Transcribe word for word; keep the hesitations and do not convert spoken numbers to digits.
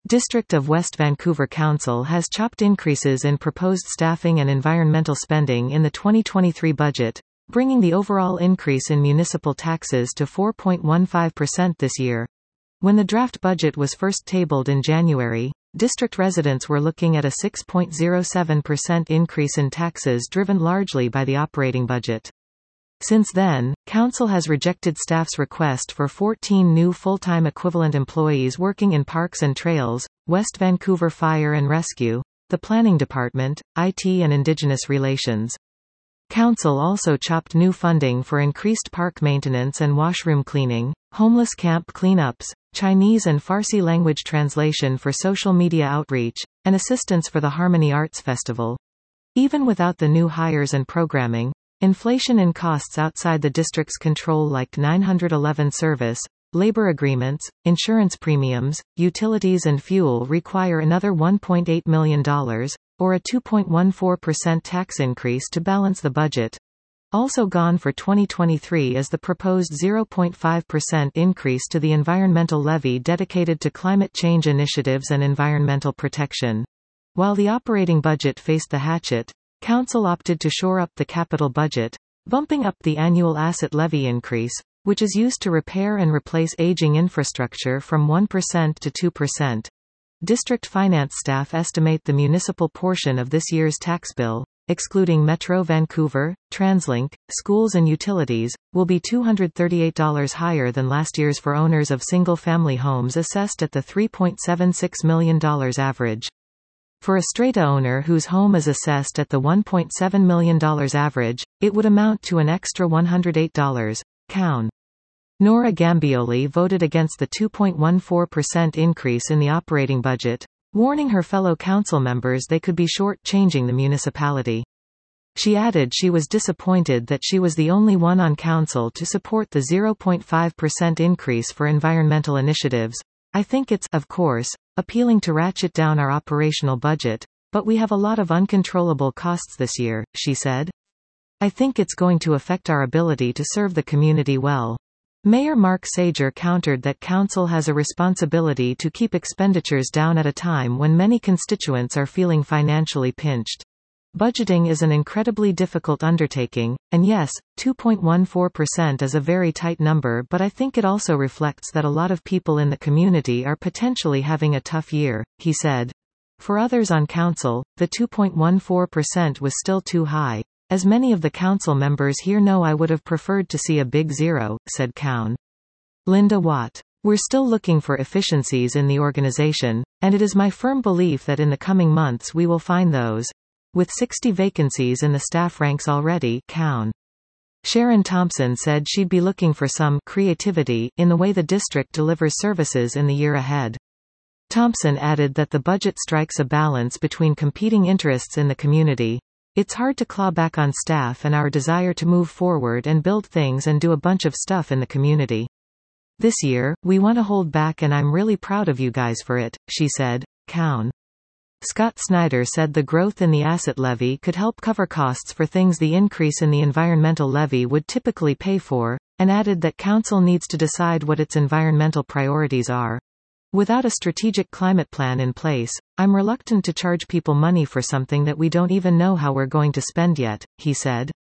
District of West Vancouver Council has chopped increases in proposed staffing and environmental spending in the twenty twenty-three budget, bringing the overall increase in municipal taxes to four point one five percent this year. When the draft budget was first tabled in January, district residents were looking at a six point zero seven percent increase in taxes driven largely by the operating budget. Since then, Council has rejected staff's request for fourteen new full-time equivalent employees working in parks and trails, West Vancouver Fire and Rescue, the Planning Department, I T and Indigenous Relations. Council also chopped new funding for increased park maintenance and washroom cleaning, homeless camp cleanups, Chinese and Farsi language translation for social media outreach, and assistance for the Harmony Arts Festival. Even without the new hires and programming, inflation in costs outside the district's control like nine hundred eleven service, labor agreements, insurance premiums, utilities and fuel require another one point eight million dollars, or a two point one four percent tax increase to balance the budget. Also gone for twenty twenty-three is the proposed zero point five percent increase to the environmental levy dedicated to climate change initiatives and environmental protection. While the operating budget faced the hatchet, Council opted to shore up the capital budget, bumping up the annual asset levy increase, which is used to repair and replace aging infrastructure, from one percent to two percent. District finance staff estimate the municipal portion of this year's tax bill, excluding Metro Vancouver, TransLink, schools and utilities, will be two hundred thirty-eight dollars higher than last year's for owners of single-family homes assessed at the three point seven six million dollars average. For a strata owner whose home is assessed at the one point seven million dollars average, it would amount to an extra one hundred eight dollars. Cown. Nora Gambioli voted against the two point one four percent increase in the operating budget, warning her fellow council members they could be short-changing the municipality. She added she was disappointed that she was the only one on council to support the zero point five percent increase for environmental initiatives. I think it's, of course, appealing to ratchet down our operational budget, but we have a lot of uncontrollable costs this year, she said. I think it's going to affect our ability to serve the community well. Mayor Mark Sager countered that council has a responsibility to keep expenditures down at a time when many constituents are feeling financially pinched. Budgeting is an incredibly difficult undertaking, and yes, two point one four percent is a very tight number, but I think it also reflects that a lot of people in the community are potentially having a tough year, he said. For others on council, the two point one four percent was still too high. As many of the council members here know, I would have preferred to see a big zero, said Cown. Linda Watt. We're still looking for efficiencies in the organization, and it is my firm belief that in the coming months we will find those. With sixty vacancies in the staff ranks already, Cown. Sharon Thompson said she'd be looking for some creativity in the way the district delivers services in the year ahead. Thompson added that the budget strikes a balance between competing interests in the community. It's hard to claw back on staff and our desire to move forward and build things and do a bunch of stuff in the community. This year, we want to hold back, and I'm really proud of you guys for it, she said. Cown. Scott Snyder said the growth in the asset levy could help cover costs for things the increase in the environmental levy would typically pay for, and added that council needs to decide what its environmental priorities are. Without a strategic climate plan in place, I'm reluctant to charge people money for something that we don't even know how we're going to spend yet, he said.